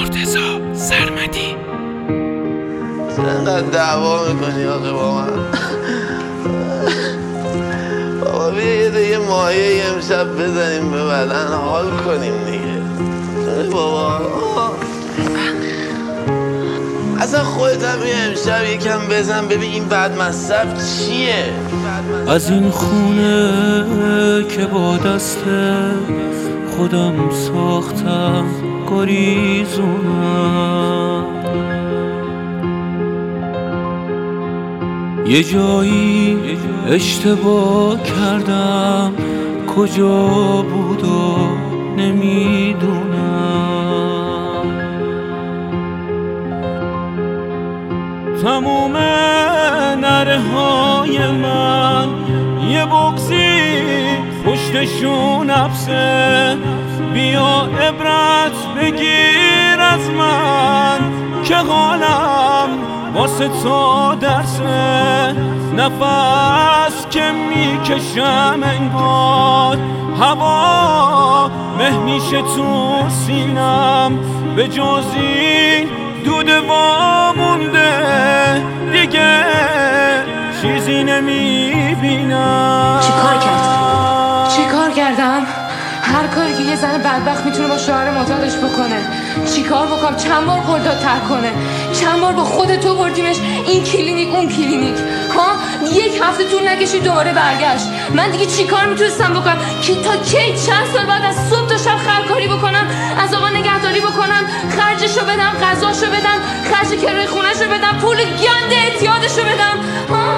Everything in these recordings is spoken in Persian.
مرتضی سرمدی. چقدر دعوا میکنی آقا با من؟ بابا بیا یه دیگه مایه امشب بزنیم به بدن حال کنیم دیگه. بابا اصلا خودت هم یه امشب یکم بزن ببین این بد مصرف چیه. از این خونه که با دست خودم ساختم گریزونم، یه جایی اشتباه کردم کجا بود و نمیدونم. تموم نره های من یه بغضی پشتشون حبسه، بیا عبرت بگیر از من که حالم واسه تو درسه. نفس که میکشم انگار هوا مه میشه تو سینم، به جز این دود وامونده دیگه چیزی نمیبینم. چیکار کردم؟ هر کاری که یه زن بدبخت میتونه با شوهر معتادش بکنه. چیکار بکنم؟ چند بار خردادتر کنه؟ چند بار با خود تو بردیمش این کلینیک اون کلینیک؟ ها؟ یک هفته طول نکشید دوباره برگشت. من دیگه چیکار میتونستم بکنم که تا کی چند سال بعد از صبح تا شب خرکاری بکنم، از آقا نگهداری بکنم، خرجشو بدم، غذاشو بدم، خرج کرایه خونهشو بدم، پول گند اعتیادشو بدم؟ ها؟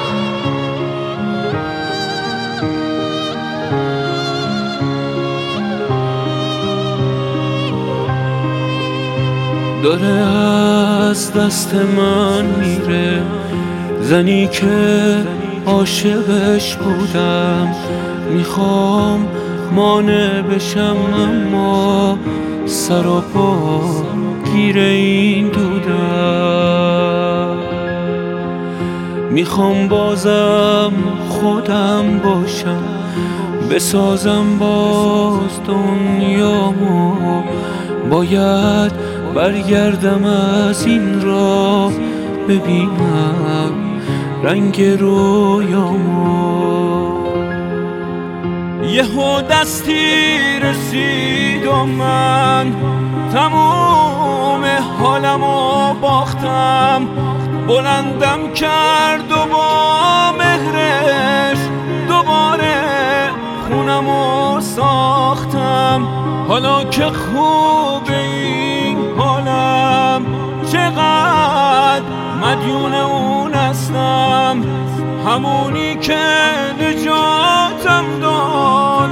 داره از دست من میره زنی که عاشقش بودم. میخوام مانع بشم اما سر و پا گیر این دودم. میخوام بازم خودم باشم، بسازم باز دنیامو. باید برگردم از این راه ببینم رنگ رویامو. یهو دستی رسید و من تموم حالمو باختم. بلندم کرد و با مهرش دوباره خونمو ساختم. حالا که خوبه این حالم چقدر مدیون اون هستم، همونی که نجاتم داد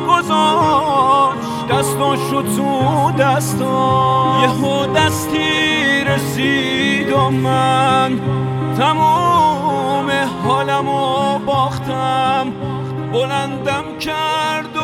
گذاشت دستاشو تو دستم. یهو دستی رسید و من تموم حالمو باختم. بلندم کرد